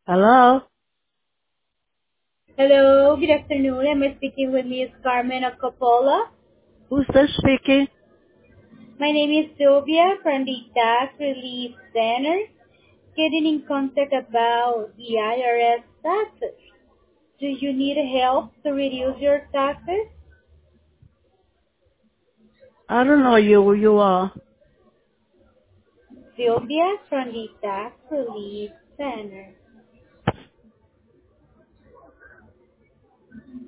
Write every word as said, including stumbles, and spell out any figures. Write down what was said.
Hello? Hello, good afternoon. Am I speaking with Miss Carmen Acopola? Who's this speaking? My name is Sylvia from the Tax Relief Center, getting in contact about the I R S taxes. Do you need help to reduce your taxes? I don't know you. You are. Sylvia from the Tax Relief Center.